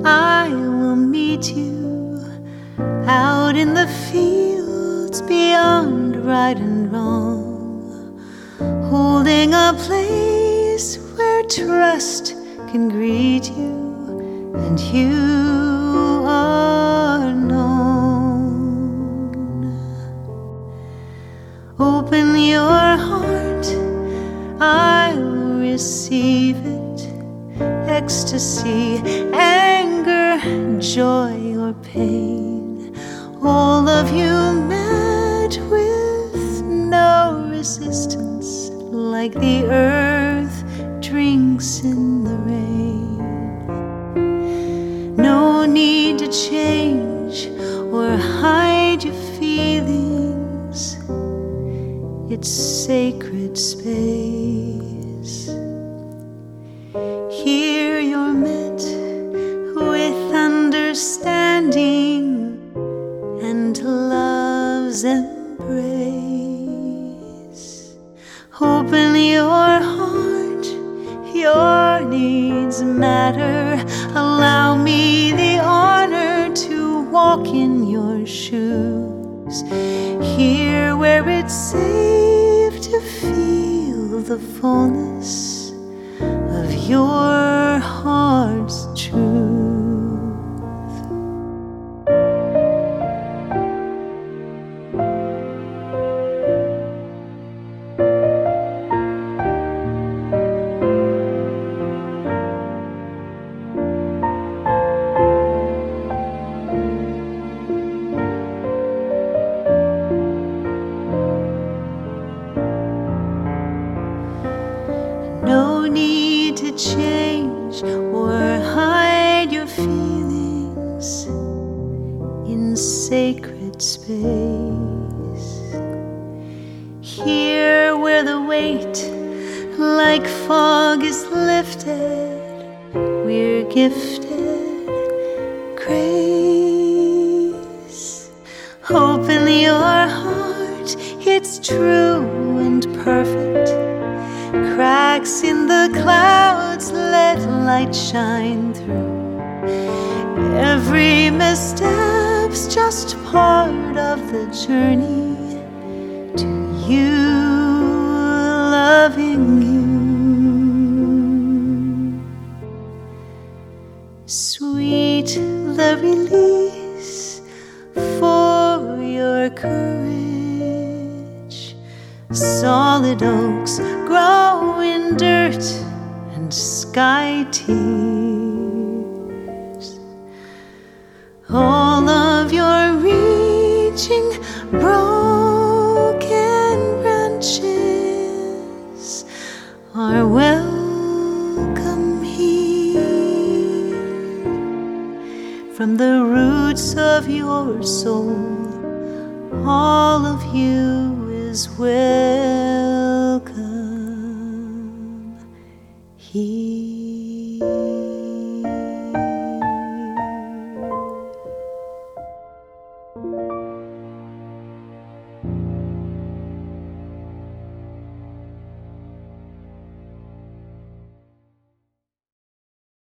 I will meet you out in the fields beyond right and wrong, holding a place where trust can greet you and you are known. Open your heart, I'll receive it. Ecstasy, anger, joy, or pain, all of you met with no resistance, like the earth drinks in the rain. No need to change or hide your feelings, it's sacred space. Here you're met with understanding and love's embrace. Open your heart, your needs matter. Allow me the honor to walk in your shoes. Here where it's safe to feel the fullness of your heart's truth. No need to change or hide your feelings in sacred space. Here where the weight like fog is lifted, we're gifted grace. Open your heart, it's true and perfect. Cracks in the clouds, let light shine through. Every misstep's just part of the journey to you, loving you. Sweet the release for your courage. Solid oaks grow in dirt and sky tears. All of your reaching broken branches are welcome here. From the roots of your soul, all of you is well.